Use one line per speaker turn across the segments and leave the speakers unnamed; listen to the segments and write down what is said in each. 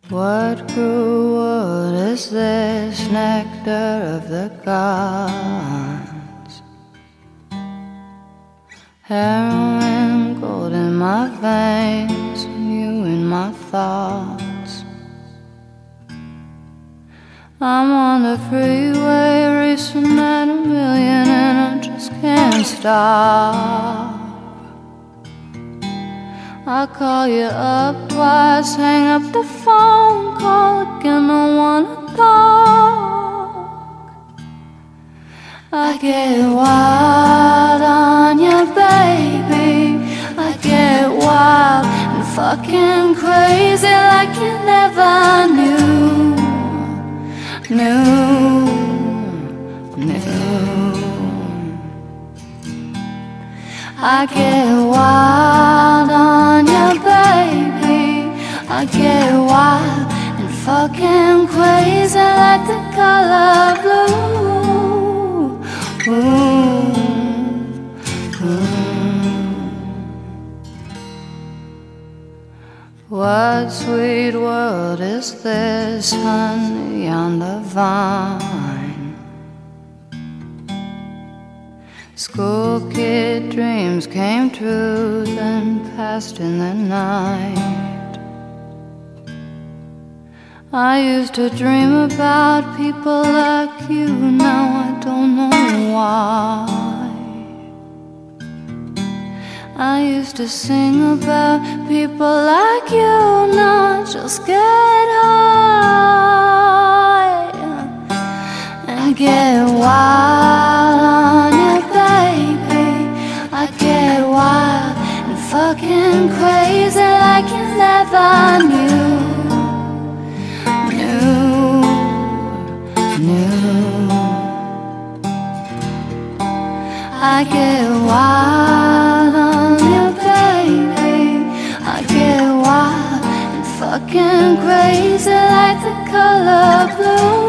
What cruel wood is this, nectar of the gods? Heroin, gold in my veins, you in my thoughts. I'm on the freeway, racing at 1,000,000 and I just can't stop. I call you up twice, hang up the phone, call again, I wanna talk. I get wild on you, baby. I get wild and fucking crazy like you never knew. I get wild on you, baby. I get wild and fucking crazy like the color blue. What sweet world is this, honey, on the vine? School kid dreams came true, then passed in the night. I used to dream about people like you, now I don't know why. I used to sing about people like you, now I just get high and get wild on you, baby. I get wild and fucking crazy like you never knew. I get wild on you, baby. I get wild and fucking crazy like the color blue.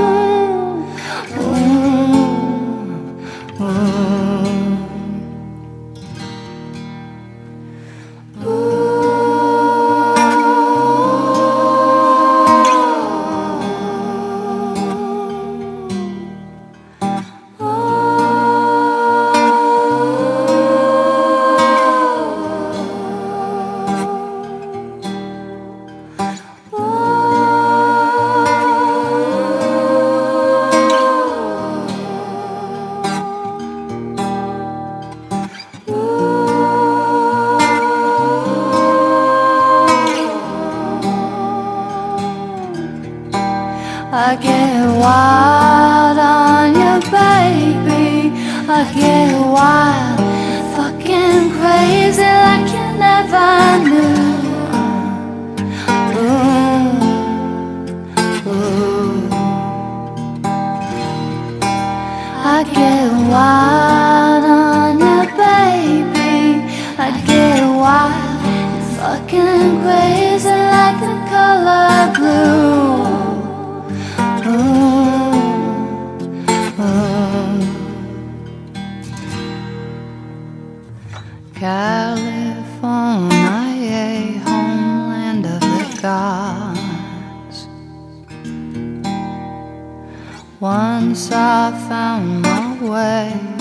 I get wild on you, baby. I get wild, fucking crazy like you never knew. I get wild on you, baby. I get wild, fucking crazy like the color blue. California, homeland of the gods. Once I found my way